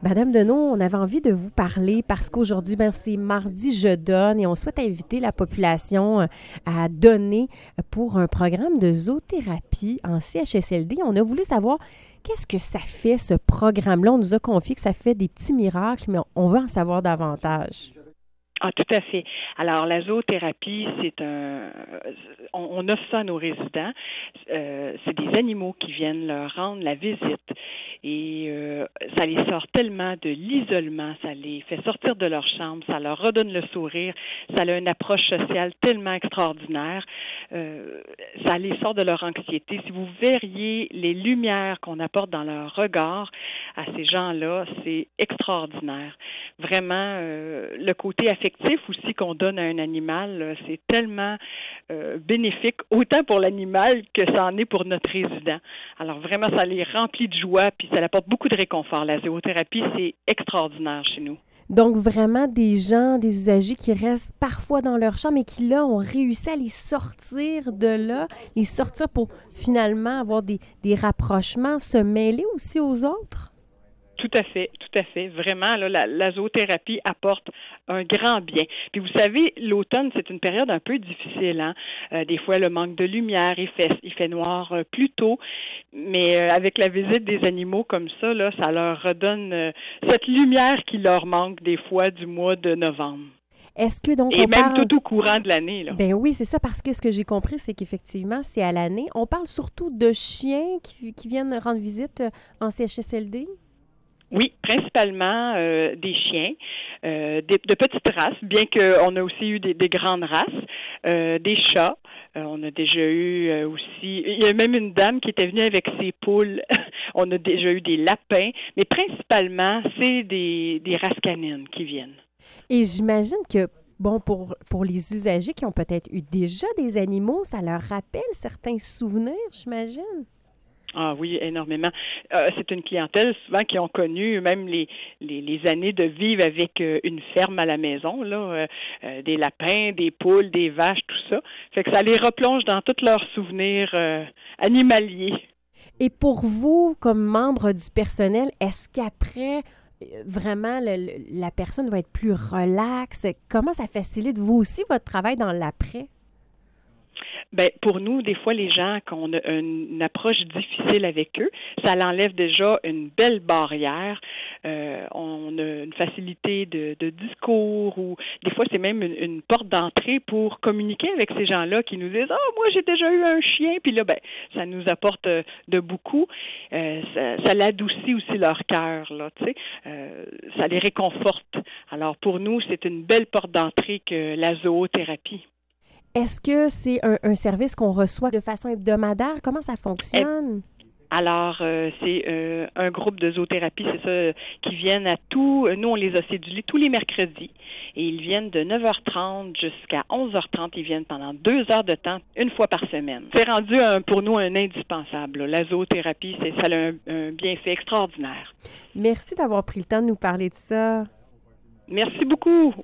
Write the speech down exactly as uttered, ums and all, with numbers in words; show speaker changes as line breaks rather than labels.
Madame Deneau, on avait envie de vous parler parce qu'aujourd'hui, ben, c'est mardi Je donne et on souhaite inviter la population à donner pour un programme de zoothérapie en C H S L D. On a voulu savoir qu'est-ce que ça fait, ce programme-là. On nous a confié que ça fait des petits miracles, mais on veut en savoir davantage.
Ah, tout à fait. Alors, la zoothérapie, c'est un... On, on offre ça à nos résidents. Euh, c'est des animaux qui viennent leur rendre la visite et euh, ça les sort tellement de l'isolement, ça les fait sortir de leur chambre, ça leur redonne le sourire, ça a une approche sociale tellement extraordinaire, euh, ça les sort de leur anxiété. Si vous verriez les lumières qu'on apporte dans leur regard à ces gens-là, c'est extraordinaire. Vraiment, euh, le côté affectif aussi qu'on donne à un animal, c'est tellement euh, bénéfique, autant pour l'animal que ça en est pour notre résident. Alors vraiment, ça les remplit de joie, puis ça apporte beaucoup de réconfort. La zoothérapie, c'est extraordinaire chez nous.
Donc vraiment des gens, des usagers qui restent parfois dans leur chambre et qui là ont réussi à les sortir de là, les sortir pour finalement avoir des, des rapprochements, se mêler aussi aux autres?
Tout à fait, tout à fait. Vraiment, là, la, la zoothérapie apporte un grand bien. Puis vous savez, l'automne, c'est une période un peu difficile. Hein? Euh, des fois, le manque de lumière, il fait, il fait noir euh, plus tôt. Mais euh, avec la visite des animaux comme ça, là, ça leur redonne euh, cette lumière qui leur manque des fois du mois de novembre.
Est-ce que donc
Et
on
même
parle...
tout au courant de l'année, là.
Ben oui, c'est ça, parce que ce que j'ai compris, c'est qu'effectivement, c'est à l'année. On parle surtout de chiens qui, qui viennent rendre visite en C H S L D?
Oui, principalement euh, des chiens, euh, des, de petites races, bien qu'on a aussi eu des, des grandes races, euh, des chats. Euh, on a déjà eu euh, aussi, il y a même une dame qui était venue avec ses poules. On a déjà eu des lapins, mais principalement, c'est des, des races canines qui viennent.
Et j'imagine que, bon, pour, pour les usagers qui ont peut-être eu déjà des animaux, ça leur rappelle certains souvenirs, j'imagine.
Ah oui, énormément. Euh, c'est une clientèle souvent qui ont connu même les, les, les années de vivre avec euh, une ferme à la maison, là, euh, euh, des lapins, des poules, des vaches, tout ça. Fait que ça les replonge dans tous leurs souvenirs euh, animaliers.
Et pour vous, comme membre du personnel, est-ce qu'après, vraiment, le, le, la personne va être plus relaxe? Comment ça facilite, vous aussi, votre travail dans l'après?
Ben pour nous, des fois, les gens, quand on a une, une approche difficile avec eux, ça l'enlève déjà une belle barrière. Euh, on a une facilité de, de discours ou des fois, c'est même une, une porte d'entrée pour communiquer avec ces gens-là qui nous disent « Ah, oh, moi, j'ai déjà eu un chien. » Puis là, ben, ça nous apporte de beaucoup. Euh, ça, ça l'adoucit aussi leur cœur, là, tu sais. Euh, ça les réconforte. Alors, pour nous, c'est une belle porte d'entrée que la zoothérapie.
Est-ce que c'est un, un service qu'on reçoit de façon hebdomadaire? Comment ça fonctionne?
Alors, euh, c'est euh, un groupe de zoothérapie, c'est ça, qui viennent à tout. Nous, on les a cédulés tous les mercredis et ils viennent de neuf heures trente jusqu'à onze heures trente. Ils viennent pendant deux heures de temps, une fois par semaine. C'est rendu un, pour nous un indispensable. Là. La zoothérapie, c'est, ça a un, un bienfait extraordinaire.
Merci d'avoir pris le temps de nous parler de ça.
Merci beaucoup.